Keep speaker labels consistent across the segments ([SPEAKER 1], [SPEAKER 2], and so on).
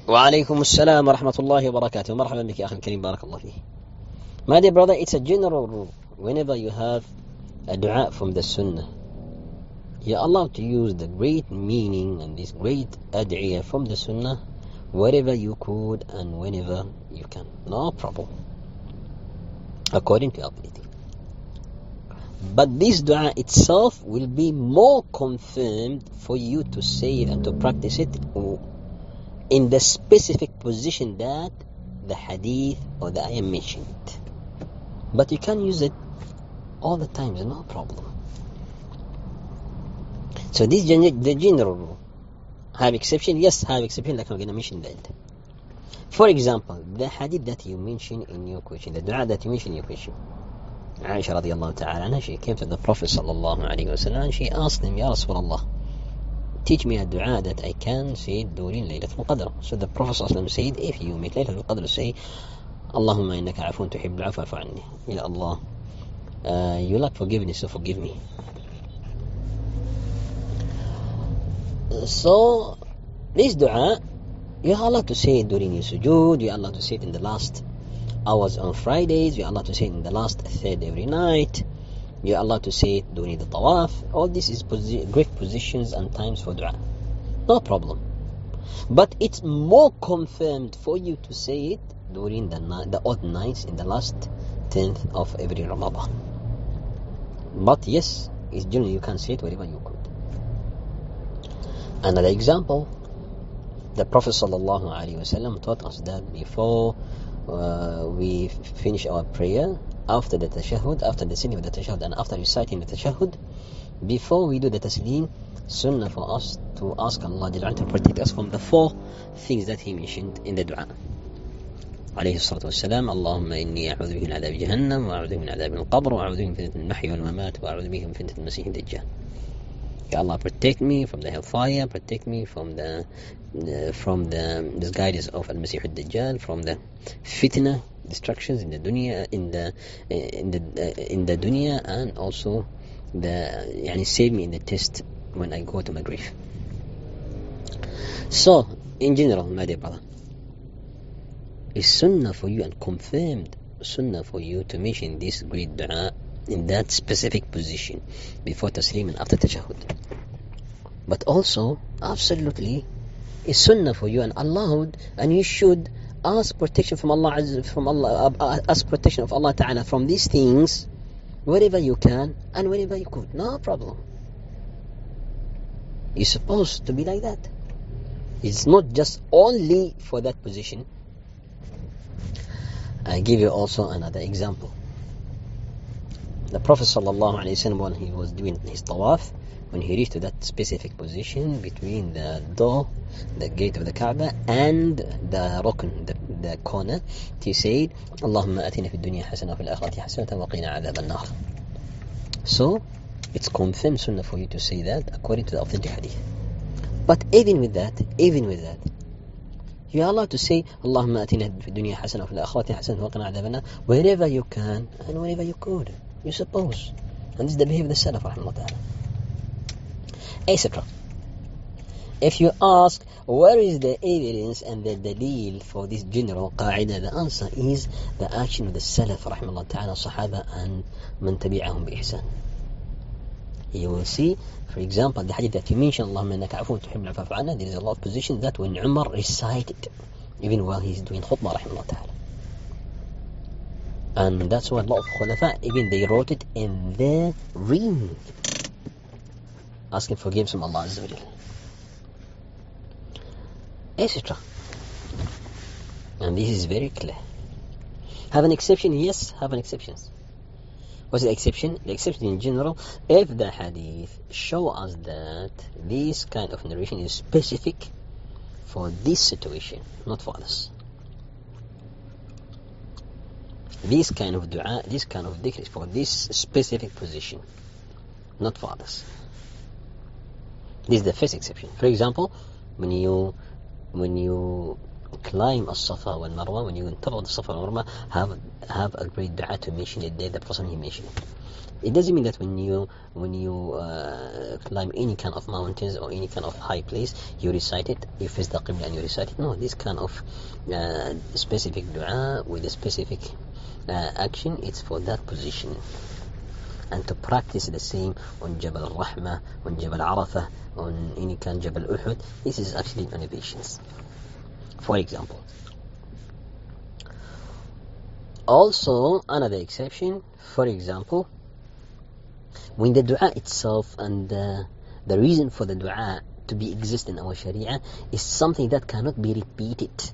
[SPEAKER 1] وعليكم السلام ورحمة الله وبركاته. مرحبا بك يا أخي الكريم، بارك الله فيه. My dear brother, it's a general rule. Whenever you have a dua from the sunnah, you're allowed to use the great meaning and this great ad'iyah from the sunnah wherever you could and whenever you can. No problem. According to ability. But this dua itself will be more confirmed for you to say it and to practice it in the specific position that the hadith or the ayah mentioned. But you can use it all the time, no problem. So this the general rule. Have exception? Yes, have exception, like I'm going to mention that. For example, the hadith that you mentioned in your question, the dua that you mentioned in your question. Aisha radiallahu ta'ala anha, she came to the Prophet sallallahu alayhi wa sallam and she asked him, Ya Rasulullah, teach me a dua that I can say during Laylatul Qadr. So the Prophet ﷺ said, if you make Laylatul Qadr, say, Allahumma innaka afun tuhibbul afwa fa'fu anni. Ya Allah, you like forgiveness, so forgive me. So this dua, you're allowed to say it during your sujood, you're allowed to say it in the last hours on Fridays, you're allowed to say it in the last third every night, you're allowed to say it during the tawaf. All this is great positions and times for dua. No problem. But it's more confirmed for you to say it during the odd nights in the last 10th of every Ramadan. But yes, it's generally you can say it wherever you could. Another example, the Prophet sallallahu alaihi wasallam taught us that before we finish our prayer, after the tashahhud, after the sitting of the tashahhud, and after reciting the tashahhud, before we do the taslim, sunnah for us to ask Allah to protect us from the 4 things that He mentioned in the dua. عليه الصلاة والسلام اللهم إني أعوذ بك من عذاب جهنم وأعوذ بك من عذاب القبر وأعوذ بك من فتنة المحيا والممات وأعوذ بك من فتنة المسيح الدجال. Ya Allah, protect me from the hellfire, protect me from the misguidance of al-Masih al-Dajjal, from the fitna, destructions in the dunya, in the dunya, and also save me in the test when I go to my grave. So, in general, my dear brother, it's sunnah for you and confirmed sunnah for you to mention this great dua in that specific position before taslim and after tashahhud. But also, absolutely, it's sunnah for you and allowed, and you should ask protection from Allah, ask protection of Allah Ta'ala from these things wherever you can and wherever you could. No problem. You're supposed to be like that. It's not just only for that position. I give you also another example. The Prophet sallallahu alaihi wasallam, when he was doing his tawaf, when he reached to that specific position between the door, the gate of the Kaaba, and the rukn, the corner, he said, Allahumma atina fi dunya hasana wa fil akhirati hasanatan wa qina adhab an-nar. So it's confirmed sunnah for you to say that according to the authentic hadith. But even with that, you are allowed to say, Allahumma atina fi dunya hasana wa fil akhirati hasanatan wa qina adhab an-nar wherever you can and whenever you could. You suppose. And this is the behavior of the Salaf, rahimahullah ta'ala. Etc. If you ask, where is the evidence and the dalil for this general qa'idah, the answer is the action of the Salaf, rahimahullah ta'ala, Sahaba, and man tabi'ahum bi ihsan. You will see, for example, the hadith that you mentioned, Allahumma innaka afun tuhibbul afwa fa'fu anna, there is a lot of positions that when Umar recited, even while he's doing khutbah, rahimahullah ta'ala. And that's why a lot of khulafa, even they wrote it in their ring, asking forgiveness from Allah Azza wa Jalla, etc. And this is very clear. Have an exception? Yes, have an exception. What's the exception? The exception in general, if the hadith show us that this kind of narration is specific for this situation, not for others. This kind of dua, this kind of dhikr is for this specific position, not for others. This is the first exception. For example, when you climb as-Safa wal Marwa, when you on top of the Safa wal Marwa, have a great dua to mention it there, the Prophet he mentioned it. It doesn't mean that when you climb any kind of mountains or any kind of high place, you recite it, you face the Qibla and you recite it. No, this kind of specific dua with a specific action, it's for that position. And to practice the same on Jabal al-Rahmah, on Jabal Arafah, on any kind Jabal Uhud, this is actually innovations. For example. Also, another exception, for example, when the dua itself and the reason for the dua to be exist in our Sharia is something that cannot be repeated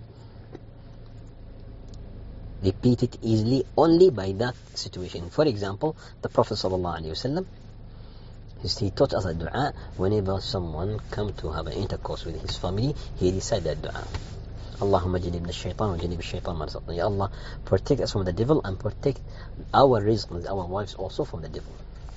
[SPEAKER 1] easily only by that situation. For example, the Prophet ﷺ, he taught us a dua whenever someone come to have an intercourse with his family, he recite that dua. Allahumma janibna ash-shaytan wa janib ash-shaytan ma razaqtana. Ya Allah, protect us from the devil and protect our rizq, our wives also from the devil.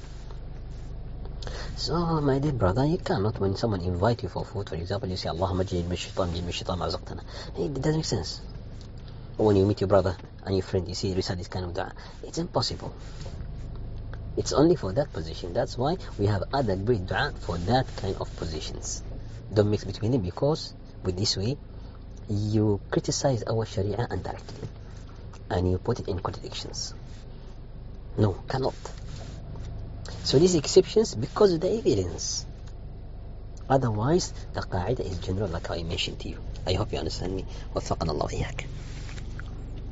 [SPEAKER 1] So, my dear brother, you cannot, when someone invite you for food, for example, you say, Allahumma janibna ash-shaytan wa janib ash-shaytan ma razaqtana. It doesn't make sense. Or when you meet your brother and your friend, you see, recite this kind of dua. It's impossible. It's only for that position. That's why we have other great dua for that kind of positions. Don't mix between them, because with this way, you criticize our Sharia indirectly. And you put it in contradictions. No, cannot. So these exceptions because of the evidence. Otherwise, the qaida is general like I mentioned to you. I hope you understand me. وفقنا الله إياك.